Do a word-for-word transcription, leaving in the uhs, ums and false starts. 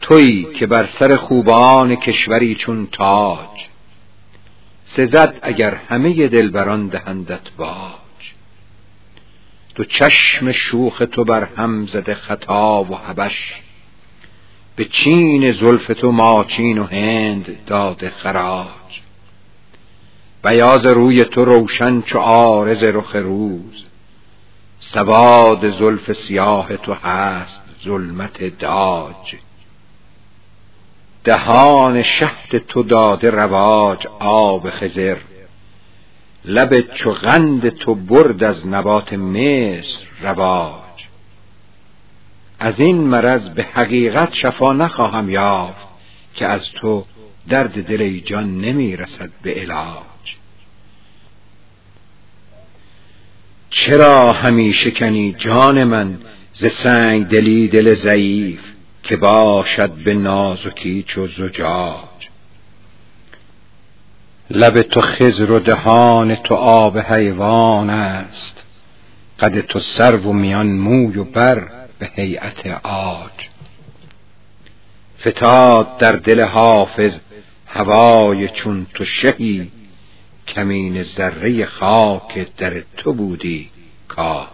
تویی که بر سر خوبان کشوری چون تاج، سزد اگر همه دلبران دهندت باج. دو چشم شوخ تو بر هم زده خطا و حبش، به چین زلف تو ماچین و هند داده خراج. بیاض روی تو روشن چو عارض رخ روز، سواد زلف سیاه تو هست ظلمت داج. دهان شهد تو داده رواج آب خضر، لب چو قند تو برد از نبات مصر رواج. از این مرض به حقیقت شفا نخواهم یافت، که از تو درد دل ای جان نمی رسد به علاج. چرا همی شکنی جان من ز سنگ دلی دل ضعیف، که باشد به نازکی چو زجاج. لب تو خضر و دهان تو آب حیوان است، قد تو سرو و میان موی و بر به هیئت عاج. فتاد در دل حافظ هوای چون تو شهی، کمین ذره خاک در تو بودی کاج.